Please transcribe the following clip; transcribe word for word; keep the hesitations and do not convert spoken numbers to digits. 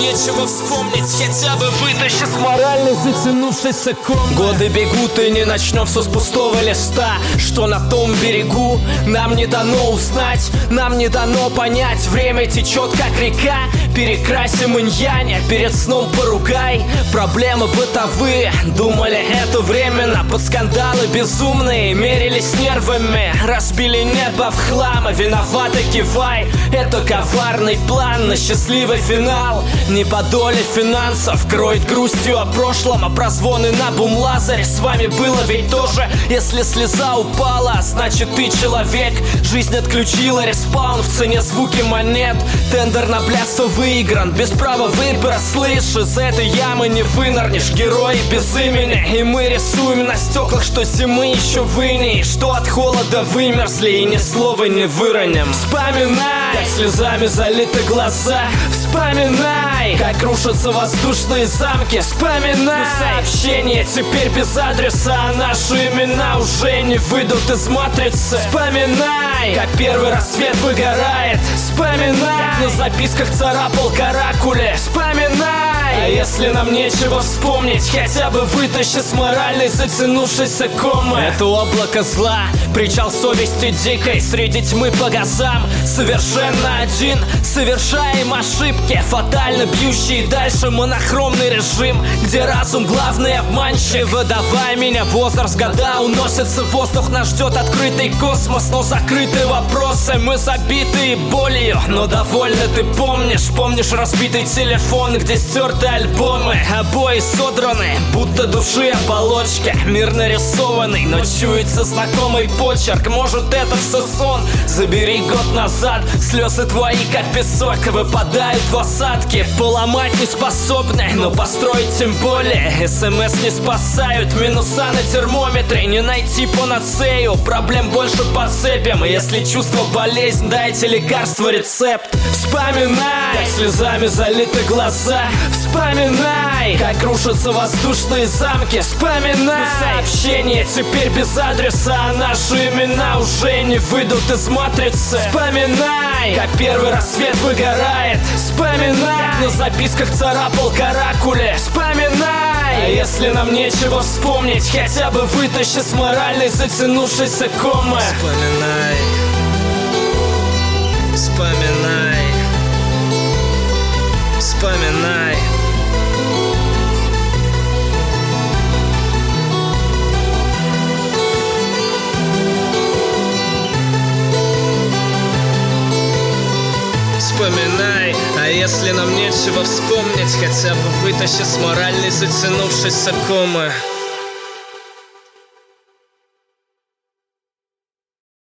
нечего вспомнить, хотя бы вытащи с моральной затянувшейся комы. Годы бегут, и не начнем все с пустого листа. Что на том берегу нам не дано узнать, нам не дано понять. Время течет как река, перекрасим инь-янь, перед сном поругай. Проблемы бытовые, думали это временно. Под скандалы безумные мерились нервами, разбили небо в хлам. Виноваты кивай, это коварный план на счастливый финал. Не по доле финансов кроет грустью о прошлом, а прозвоны на бум-лазаре с вами было ведь тоже. Если слеза упала, значит ты человек. Жизнь отключила респаун в цене звуки монет. Тендер на блядство выигран, без права выбора, слышь, из этой ямы не вынырнешь. Герои без имени, и мы рисуем на стеклах, что зимы еще выней, что от холода вымерзли и ни слова не выроним. Вспоминай, как слезами залиты глаза. Вспоминай, как рушатся воздушные замки. Вспоминай, сообщения теперь без адреса, а наши имена уже не выйдут из матрицы. Вспоминай, как первый рассвет выгорает. Вспоминай, как на записках царапал каракули. Вспоминай, а если нам нечего вспомнить, хотя бы вытащи с моральной затянувшейся комы. Это облако зла, причал совести дикой среди тьмы по газам. Совершенно один, совершаем ошибки, фатально бьющие дальше монохромный режим, где разум главный обманщик. Выдавай меня, возраст, года уносится в воздух, нас ждет открытый космос, но закрытые вопросы. Мы забитые болью, но довольны, ты помнишь. Помнишь разбитый телефон, где стерты альбомы, обои содраны, будто души оболочки. Мир нарисованный, но чуется знакомый почерк. Может, это все сон? Забери год назад, слезы твои, как песок, выпадают в осадки. Поломать не способны, но построить тем более. СМС не спасают, минуса на термометре. Не найти панацею, проблем больше подцепим. Если чувство болезнь, дайте лекарство, рецепт. Вспоминай, как слезами залиты глаза. Вспоминай, как рушатся воздушные замки. Вспоминай, сообщения теперь без адреса, а наши имена уже не выйдут из матрицы. Вспоминай, как первый рассвет выгорает. Вспоминай, как на записках царапал каракули. Вспоминай, а если нам нечего вспомнить, хотя бы вытащи с моральной затянувшейся комы. Вспоминай, вспоминай, вспоминай. Вспоминай, а если нам нечего вспомнить, хотя бы вытащи с моральной затянувшейся комы.